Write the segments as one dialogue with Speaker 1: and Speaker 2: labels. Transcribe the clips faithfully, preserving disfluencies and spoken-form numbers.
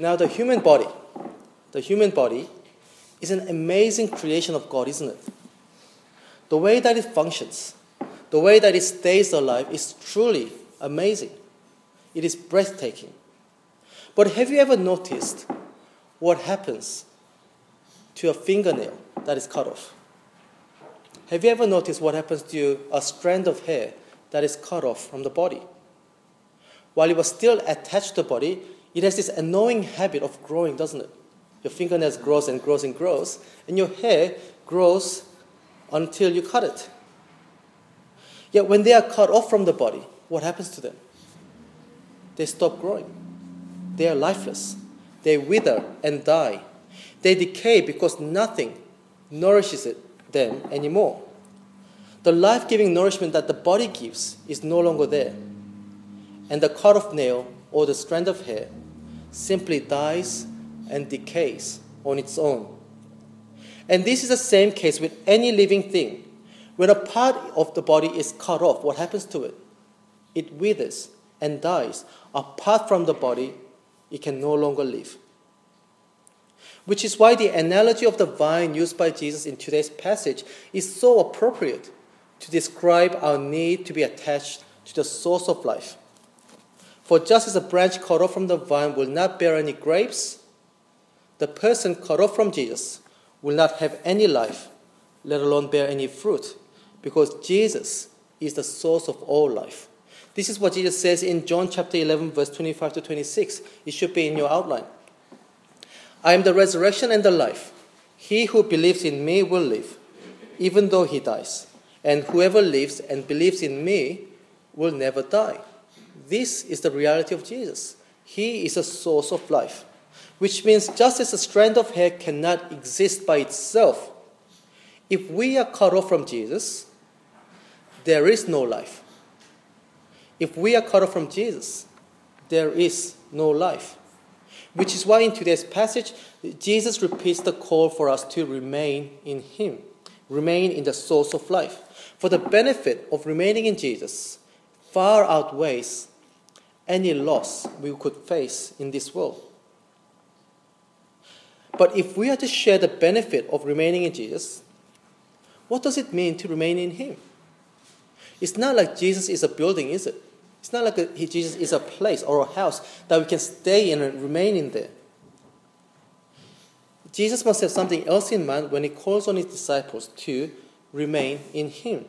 Speaker 1: Now the human body, the human body is an amazing creation of God, isn't it? The way that it functions, the way that it stays alive is truly amazing. It is breathtaking. But have you ever noticed what happens to a fingernail that is cut off? Have you ever noticed what happens to a strand of hair that is cut off from the body? While it was still attached to the body, it has this annoying habit of growing, doesn't it? Your fingernails grows and grows and grows, and your hair grows until you cut it. Yet when they are cut off from the body, what happens to them? They stop growing. They are lifeless. They wither and die. They decay because nothing nourishes it, them anymore. The life-giving nourishment that the body gives is no longer there. And the cut-off nail or the strand of hair simply dies and decays on its own. And this is the same case with any living thing. When a part of the body is cut off, what happens to it? It withers and dies. Apart from the body, it can no longer live. Which is why the analogy of the vine used by Jesus in today's passage is so appropriate to describe our need to be attached to the source of life. For just as a branch cut off from the vine will not bear any grapes, the person cut off from Jesus will not have any life, let alone bear any fruit, because Jesus is the source of all life. This is what Jesus says in John chapter eleven, verse twenty-five to twenty-six. It should be in your outline. I am the resurrection and the life. He who believes in me will live, even though he dies. And whoever lives and believes in me will never die. This is the reality of Jesus. He is a source of life, which means just as a strand of hair cannot exist by itself, if we are cut off from Jesus, there is no life. If we are cut off from Jesus, there is no life. Which is why in today's passage, Jesus repeats the call for us to remain in him, remain in the source of life. For the benefit of remaining in Jesus far outweighs any loss we could face in this world. But if we are to share the benefit of remaining in Jesus, what does it mean to remain in him? It's not like Jesus is a building, is it? It's not like a, Jesus is a place or a house that we can stay in and remain in there. Jesus must have something else in mind when he calls on his disciples to remain in him.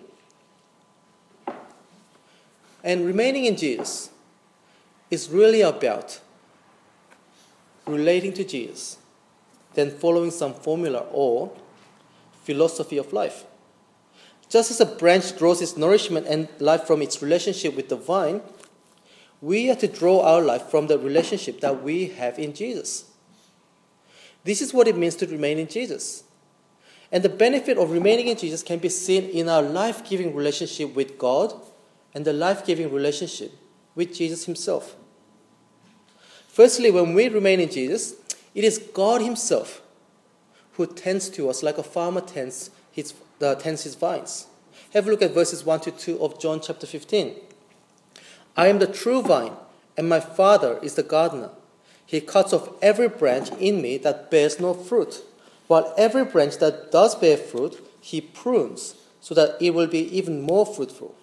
Speaker 1: And remaining in Jesus is really about relating to Jesus than following some formula or philosophy of life. Just as a branch draws its nourishment and life from its relationship with the vine, we are to draw our life from the relationship that we have in Jesus. This is what it means to remain in Jesus. And the benefit of remaining in Jesus can be seen in our life-giving relationship with God and the life-giving relationship with Jesus himself. Firstly, when we remain in Jesus, it is God himself who tends to us like a farmer tends his, uh, tends his vines. Have a look at verses one to two of John chapter fifteen. I am the true vine, and my Father is the gardener. He cuts off every branch in me that bears no fruit, while every branch that does bear fruit, he prunes, so that it will be even more fruitful.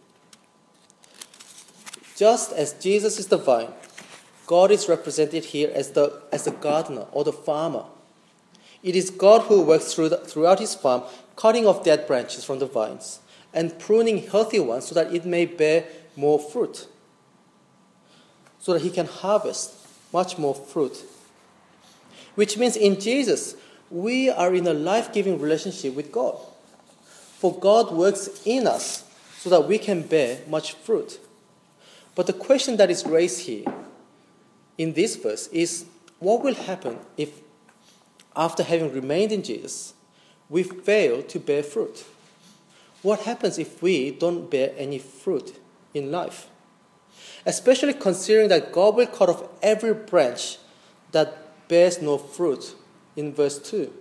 Speaker 1: Just as Jesus is the vine, God is represented here as the, as the gardener or the farmer. It is God who works through the, throughout his farm, cutting off dead branches from the vines and pruning healthy ones so that it may bear more fruit, so that he can harvest much more fruit. Which means in Jesus, we are in a life-giving relationship with God. For God works in us so that we can bear much fruit. But the question that is raised here in this verse is, what will happen if, after having remained in Jesus, we fail to bear fruit? What happens if we don't bear any fruit in life? Especially considering that God will cut off every branch that bears no fruit in verse two.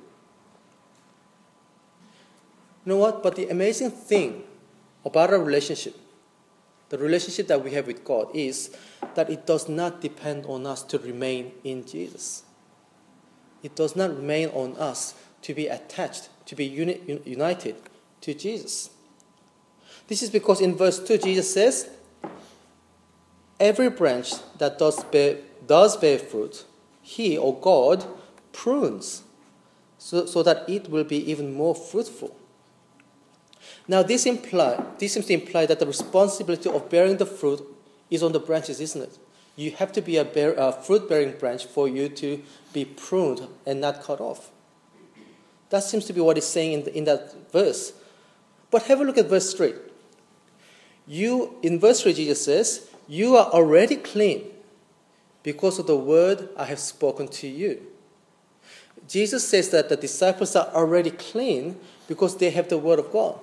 Speaker 1: You know what? But the amazing thing about our relationship, the relationship that we have with God, is that it does not depend on us to remain in Jesus. it does not remain on us to be attached, to be uni- united to Jesus. This is because in verse two, Jesus says, every branch that does bear, does bear fruit, he or God prunes, so, so that it will be even more fruitful. Now this imply, this seems to imply that the responsibility of bearing the fruit is on the branches, isn't it? You have to be a, bear, a fruit-bearing branch for you to be pruned and not cut off. That seems to be what he's saying in, the, in that verse. But have a look at verse three. You, in verse three, Jesus says, you are already clean because of the word I have spoken to you. Jesus says that the disciples are already clean because they have the word of God.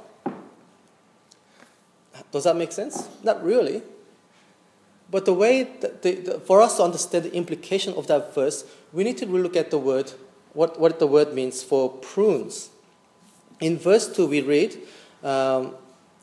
Speaker 1: Does that make sense? Not really. But the way, that the, the, for us to understand the implication of that verse, we need to look at the word, what, what the word means for prunes. In verse two, we read um,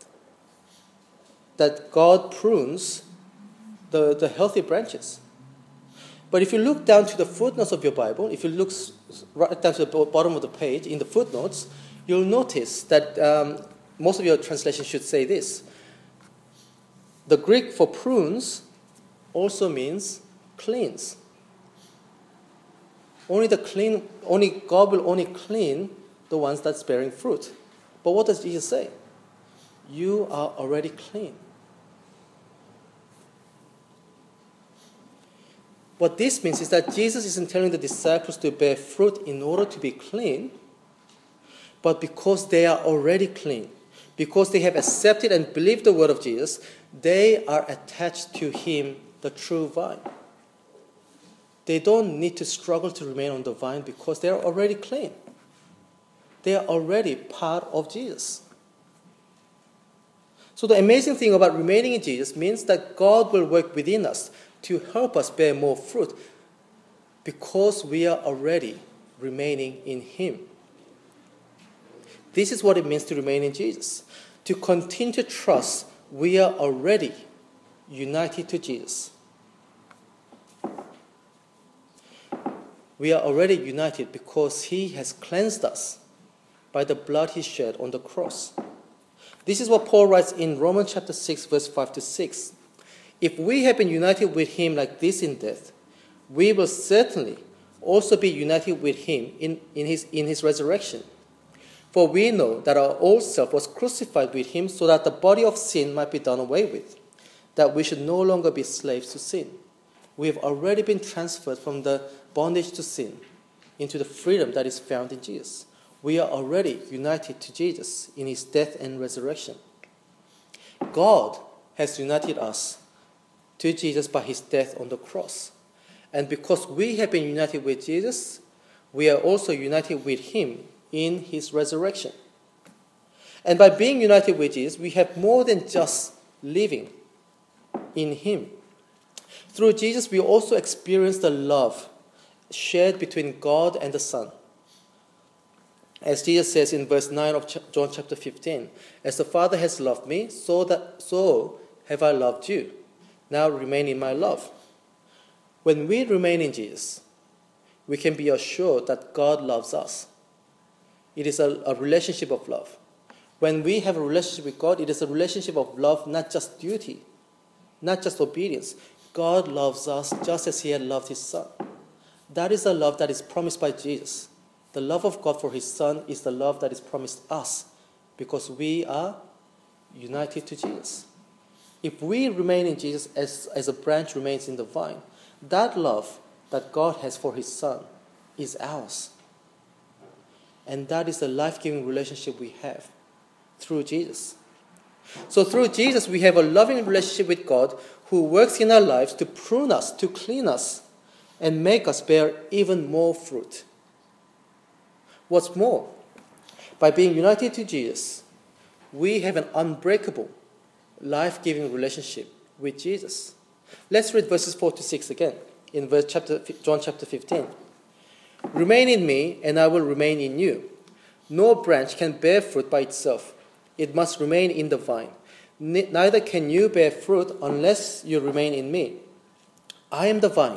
Speaker 1: that God prunes the, the healthy branches. But if you look down to the footnotes of your Bible, if you look right down to the bottom of the page, in the footnotes, you'll notice that um, most of your translations should say this. The Greek for prunes also means cleans. Only the clean, only God will only clean the ones that's bearing fruit. But what does Jesus say? You are already clean. What this means is that Jesus isn't telling the disciples to bear fruit in order to be clean, but because they are already clean, because they have accepted and believed the word of Jesus, they are attached to him, the true vine. They don't need to struggle to remain on the vine because they are already clean. They are already part of Jesus. So the amazing thing about remaining in Jesus means that God will work within us to help us bear more fruit because we are already remaining in him. This is what it means to remain in Jesus. To continue to trust we are already united to Jesus. We are already united because he has cleansed us by the blood he shed on the cross. This is what Paul writes in Romans chapter six, verse five to six. If we have been united with him like this in death, we will certainly also be united with him in, in, his, in his resurrection. For we know that our old self was crucified with him so that the body of sin might be done away with, that we should no longer be slaves to sin. We have already been transferred from the bondage to sin into the freedom that is found in Jesus. We are already united to Jesus in his death and resurrection. God has united us to Jesus by his death on the cross. And because we have been united with Jesus, we are also united with him in his resurrection. And by being united with Jesus, we have more than just living in him. Through Jesus, we also experience the love shared between God and the Son. As Jesus says in verse nine of John chapter fifteen, as the Father has loved me, so that so have I loved you. Now remain in my love. When we remain in Jesus, we can be assured that God loves us. It is a, a relationship of love. When we have a relationship with God, it is a relationship of love, not just duty, not just obedience. God loves us just as he had loved his Son. That is the love that is promised by Jesus. The love of God for his Son is the love that is promised us because we are united to Jesus. If we remain in Jesus as, as a branch remains in the vine, that love that God has for his Son is ours. And that is the life-giving relationship we have through Jesus. So through Jesus, we have a loving relationship with God who works in our lives to prune us, to clean us, and make us bear even more fruit. What's more, by being united to Jesus, we have an unbreakable, life-giving relationship with Jesus. Let's read verses four to six again in verse chapter, John chapter fifteen. Remain in me, and I will remain in you. No branch can bear fruit by itself. It must remain in the vine. Neither can you bear fruit unless you remain in me. I am the vine,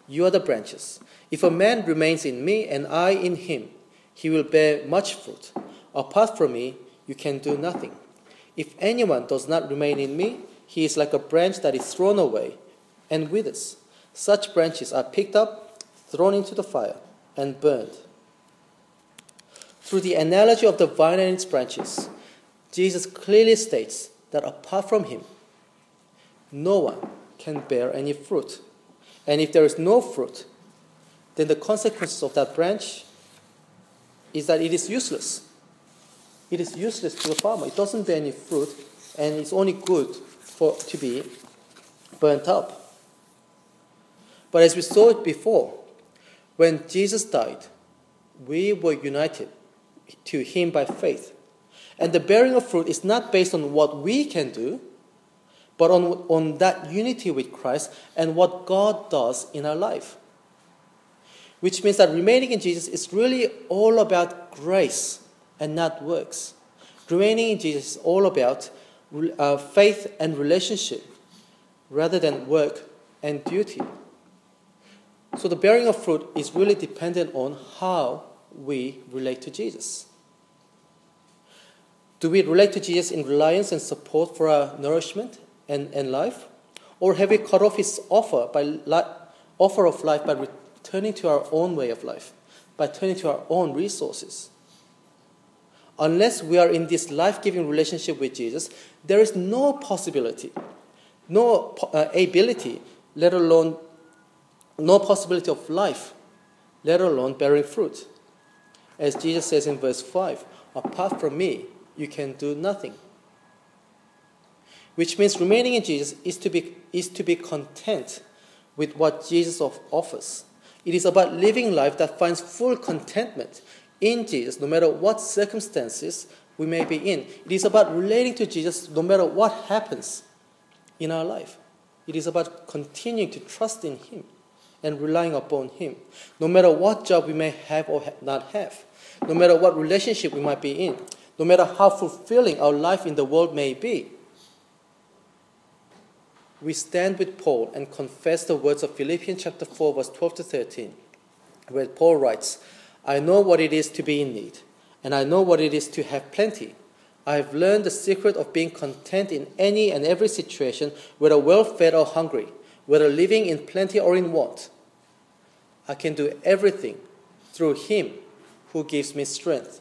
Speaker 1: You are the branches. If a man remains in me and I in him, he will bear much fruit. Apart from me, you can do nothing. If anyone does not remain in me, he is like a branch that is thrown away and withers. Such branches are picked up, thrown into the fire, and burned. Through the analogy of the vine and its branches, Jesus clearly states that apart from him, no one can bear any fruit. And if there is no fruit, then the consequences of that branch is that it is useless. It is useless to the farmer. It doesn't bear any fruit, and it's only good for to be burnt up. But as we saw it before, when Jesus died, we were united to him by faith. And the bearing of fruit is not based on what we can do, but on, on that unity with Christ and what God does in our life. Which means that remaining in Jesus is really all about grace and not works. Remaining in Jesus is all about uh, faith and relationship rather than work and duty. So the bearing of fruit is really dependent on how we relate to Jesus. Do we relate to Jesus in reliance and support for our nourishment and, and life? Or have we cut off his offer by li- offer of life by returning to our own way of life, by turning to our own resources? Unless we are in this life-giving relationship with Jesus, there is no possibility, no uh, ability, let alone no possibility of life, let alone bearing fruit. As Jesus says in verse five, apart from me, you can do nothing. Which means remaining in Jesus is to be, is to be content with what Jesus offers. It is about living life that finds full contentment in Jesus, no matter what circumstances we may be in. It is about relating to Jesus no matter what happens in our life. It is about continuing to trust in him and relying upon him, no matter what job we may have or not have, no matter what relationship we might be in, no matter how fulfilling our life in the world may be. We stand with Paul and confess the words of Philippians chapter four, verse twelve to thirteen, where Paul writes, I know what it is to be in need, and I know what it is to have plenty. I have learned the secret of being content in any and every situation, whether well-fed or hungry, whether living in plenty or in want. I can do everything through him who gives me strength.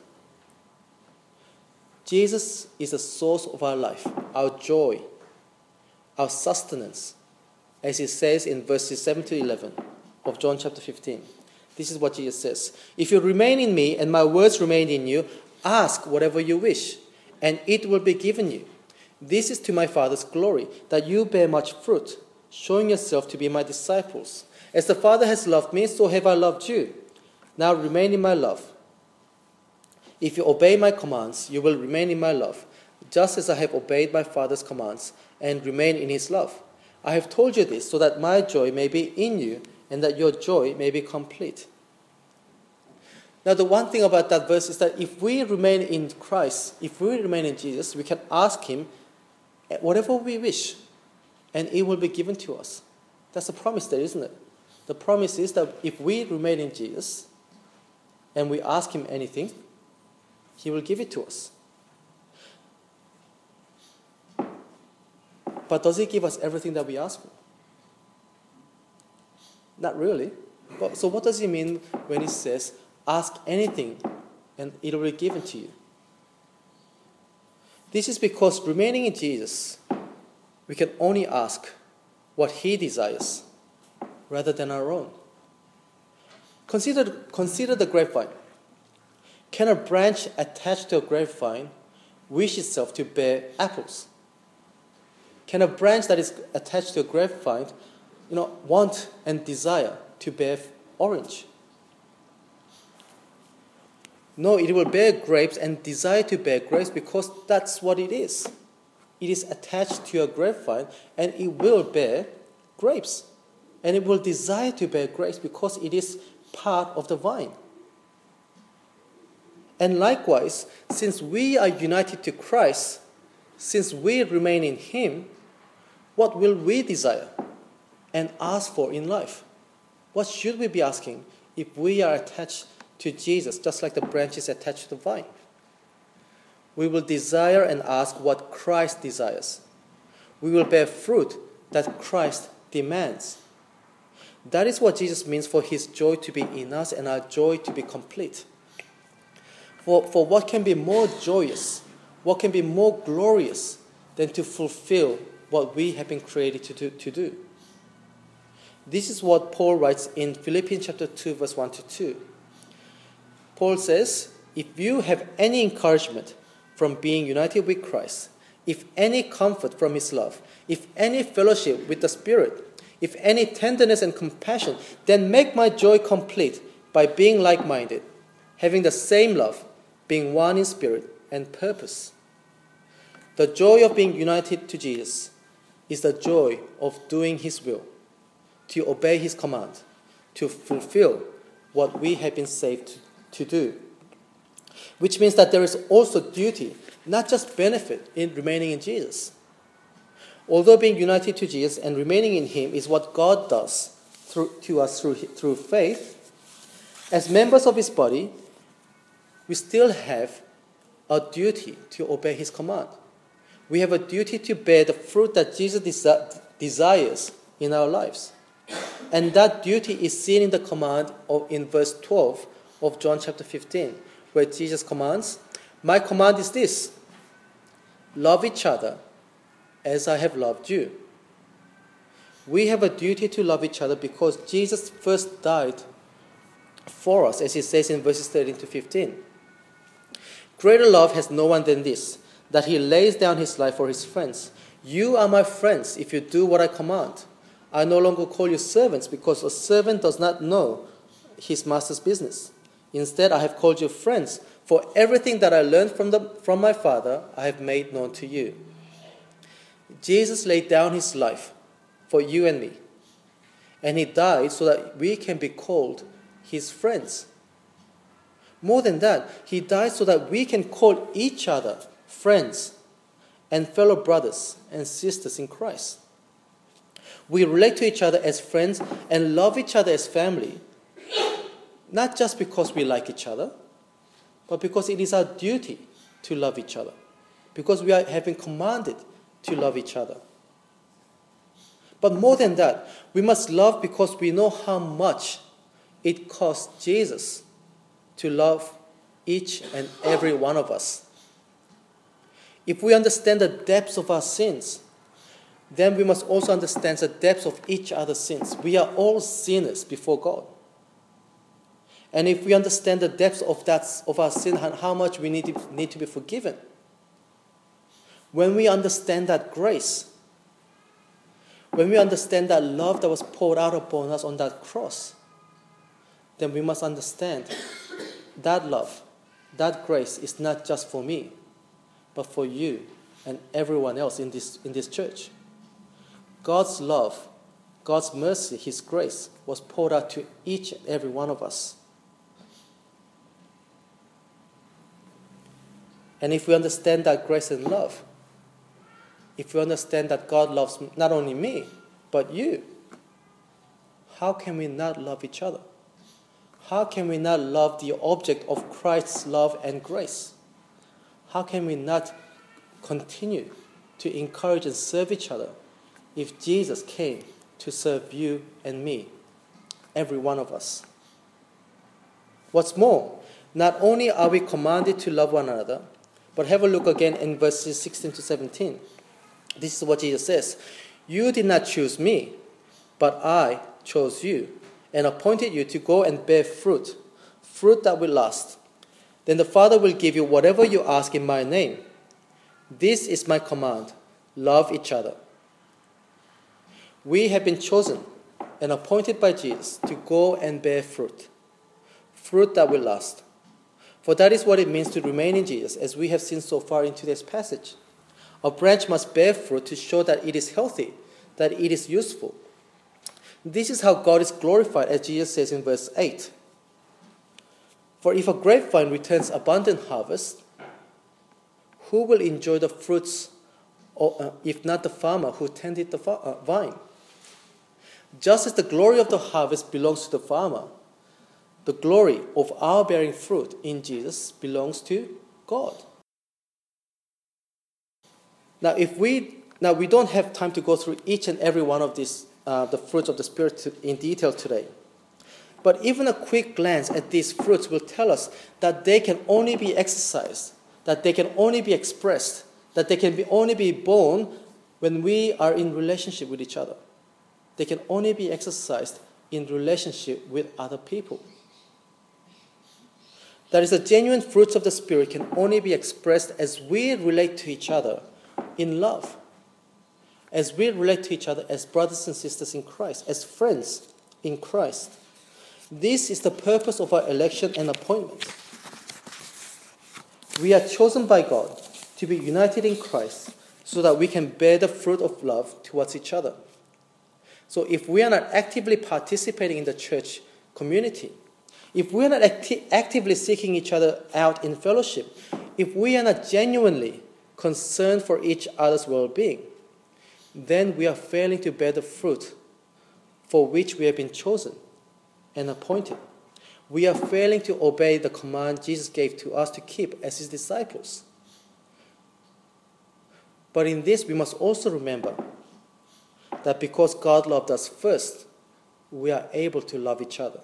Speaker 1: Jesus is the source of our life, our joy, our sustenance, as he says in verses seven to eleven of John chapter fifteen. This is what Jesus says. If you remain in me and my words remain in you, ask whatever you wish, and it will be given you. This is to my Father's glory, that you bear much fruit, showing yourself to be my disciples. As the Father has loved me, so have I loved you. Now remain in my love. If you obey my commands, you will remain in my love, just as I have obeyed my Father's commands and remain in his love. I have told you this so that my joy may be in you and that your joy may be complete. Now, the one thing about that verse is that if we remain in Christ, if we remain in Jesus, we can ask him whatever we wish, and it will be given to us. That's the promise there, isn't it? The promise is that if we remain in Jesus and we ask him anything, he will give it to us. But does he give us everything that we ask for? Not really. But, so what does he mean when he says, ask anything and it will be given to you? This is because remaining in Jesus, we can only ask what he desires rather than our own. Consider, consider the grapevine. Can a branch attached to a grapevine wish itself to bear apples? Can a branch that is attached to a grapevine, you know, want and desire to bear orange? No, it will bear grapes and desire to bear grapes because that's what it is. It is attached to a grapevine and it will bear grapes. And it will desire to bear grapes because it is part of the vine. And likewise, since we are united to Christ, since we remain in him, what will we desire and ask for in life? What should we be asking if we are attached to Jesus, just like the branch is attached to the vine? We will desire and ask what Christ desires. We will bear fruit that Christ demands. That is what Jesus means for his joy to be in us and our joy to be complete. For, for what can be more joyous, what can be more glorious than to fulfill what we have been created to do, to do? This is what Paul writes in Philippians chapter two, verse one to two. Paul says, if you have any encouragement from being united with Christ, if any comfort from his love, if any fellowship with the Spirit, if any tenderness and compassion, then make my joy complete by being like-minded, having the same love, being one in spirit and purpose. The joy of being united to Jesus is the joy of doing his will, to obey his command, to fulfill what we have been saved to, to do. Which means that there is also duty, not just benefit, in remaining in Jesus. Although being united to Jesus and remaining in him is what God does through, to us through, through faith, as members of his body, we still have a duty to obey his command. We have a duty to bear the fruit that Jesus desi- desires in our lives. And that duty is seen in the command of, in verse twelve of John chapter fifteen, where Jesus commands, my command is this, love each other as I have loved you. We have a duty to love each other because Jesus first died for us, as he says in verses thirteen to fifteen. Greater love has no one than this, that he lays down his life for his friends. You are my friends if you do what I command. I no longer call you servants because a servant does not know his master's business. Instead, I have called you friends, for everything that I learned from, the, from my Father I have made known to you. Jesus laid down his life for you and me, and he died so that we can be called his friends. More than that, he died so that we can call each other friends and fellow brothers and sisters in Christ. We relate to each other as friends and love each other as family, not just because we like each other, but because it is our duty to love each other, because we are, have been commanded to love each other. But more than that, we must love because we know how much it cost Jesus to love each and every one of us. If we understand the depths of our sins, then we must also understand the depths of each other's sins. We are all sinners before God. And if we understand the depths of that of our sin and how much we need to, need to be forgiven, when we understand that grace, when we understand that love that was poured out upon us on that cross, then we must understand that love, that grace is not just for me, but for you and everyone else in this, in this church. God's love, God's mercy, his grace was poured out to each and every one of us. And if we understand that grace and love, if we understand that God loves not only me, but you, how can we not love each other? How can we not love the object of Christ's love and grace? How can we not continue to encourage and serve each other if Jesus came to serve you and me, every one of us? What's more, not only are we commanded to love one another, but have a look again in verses sixteen to seventeen. This is what Jesus says. You did not choose me, but I chose you and appointed you to go and bear fruit, fruit that will last. Then the Father will give you whatever you ask in my name. This is my command. Love each other. We have been chosen and appointed by Jesus to go and bear fruit, fruit that will last. For that is what it means to remain in Jesus, as we have seen so far in today's passage. A branch must bear fruit to show that it is healthy, that it is useful. This is how God is glorified, as Jesus says in verse eight. For if a grapevine returns abundant harvest, who will enjoy the fruits, if not the farmer who tended the vine? Just as the glory of the harvest belongs to the farmer, the glory of our bearing fruit in Jesus belongs to God. Now, if we now we don't have time to go through each and every one of these uh, the fruits of the Spirit to, in detail today. But even a quick glance at these fruits will tell us that they can only be exercised, that they can only be expressed, that they can be only be born when we are in relationship with each other. They can only be exercised in relationship with other people. That is, the genuine fruits of the Spirit can only be expressed as we relate to each other in love, as we relate to each other as brothers and sisters in Christ, as friends in Christ. This is the purpose of our election and appointment. We are chosen by God to be united in Christ so that we can bear the fruit of love towards each other. So if we are not actively participating in the church community, if we are not acti- actively seeking each other out in fellowship, if we are not genuinely concerned for each other's well-being, then we are failing to bear the fruit for which we have been chosen and appointed. We are failing to obey the command Jesus gave to us to keep as his disciples. But in this, we must also remember that because God loved us first, we are able to love each other.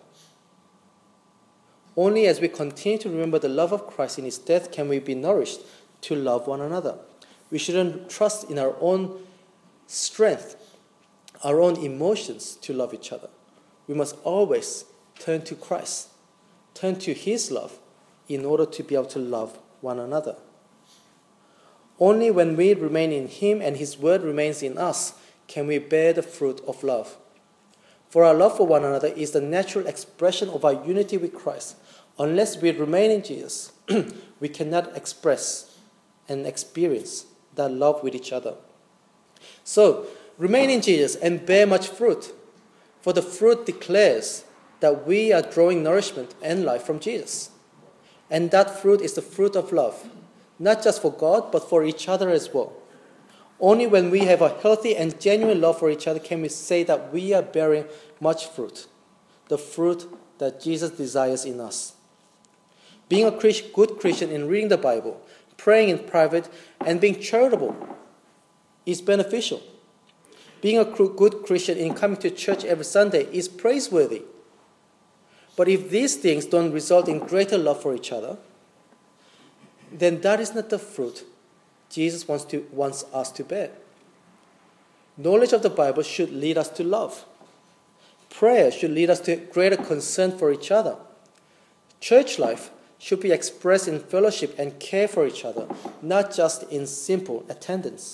Speaker 1: Only as we continue to remember the love of Christ in his death can we be nourished to love one another. We shouldn't trust in our own strength, our own emotions to love each other. We must always turn to Christ, turn to his love in order to be able to love one another. Only when we remain in him and his word remains in us can we bear the fruit of love. For our love for one another is the natural expression of our unity with Christ. Unless we remain in Jesus, we cannot express and experience that love with each other. So, remain in Jesus and bear much fruit, for the fruit declares that we are drawing nourishment and life from Jesus. And that fruit is the fruit of love, not just for God, but for each other as well. Only when we have a healthy and genuine love for each other can we say that we are bearing much fruit, the fruit that Jesus desires in us. Being a good Christian in reading the Bible, praying in private, and being charitable is beneficial. Being a good Christian in coming to church every Sunday is praiseworthy. But if these things don't result in greater love for each other, then that is not the fruit Jesus wants to wants us to bear. Knowledge of the Bible should lead us to love. Prayer should lead us to greater concern for each other. Church life should be expressed in fellowship and care for each other, not just in simple attendance.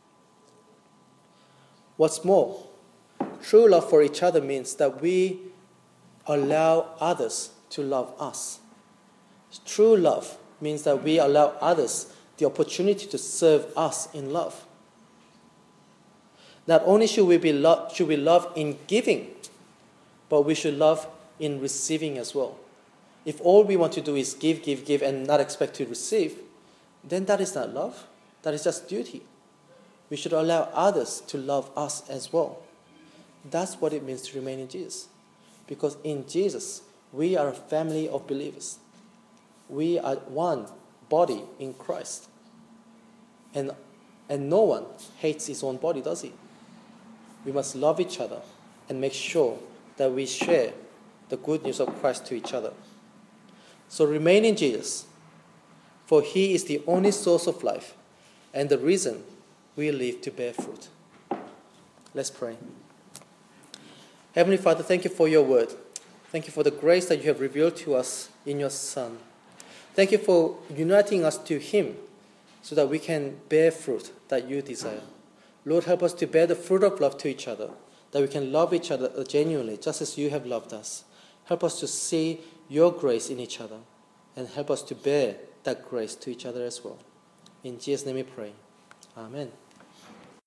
Speaker 1: What's more, true love for each other means that we allow others to love us. True love means that we allow others the opportunity to serve us in love. Not only should we be lo- should we love in giving, but we should love in receiving as well. If all we want to do is give, give, give, and not expect to receive, then that is not love. That is just duty. We should allow others to love us as well. That's what it means to remain in Jesus. Because in Jesus, we are a family of believers. We are one body in Christ. And, and no one hates his own body, does he? We must love each other and make sure that we share the good news of Christ to each other. So remain in Jesus, for he is the only source of life and the reason we live to bear fruit. Let's pray. Heavenly Father, thank you for your word. Thank you for the grace that you have revealed to us in your Son. Thank you for uniting us to him so that we can bear fruit that you desire. Lord, help us to bear the fruit of love to each other, that we can love each other genuinely, just as you have loved us. Help us to see your grace in each other, and help us to bear that grace to each other as well. In Jesus' name we pray. Amen.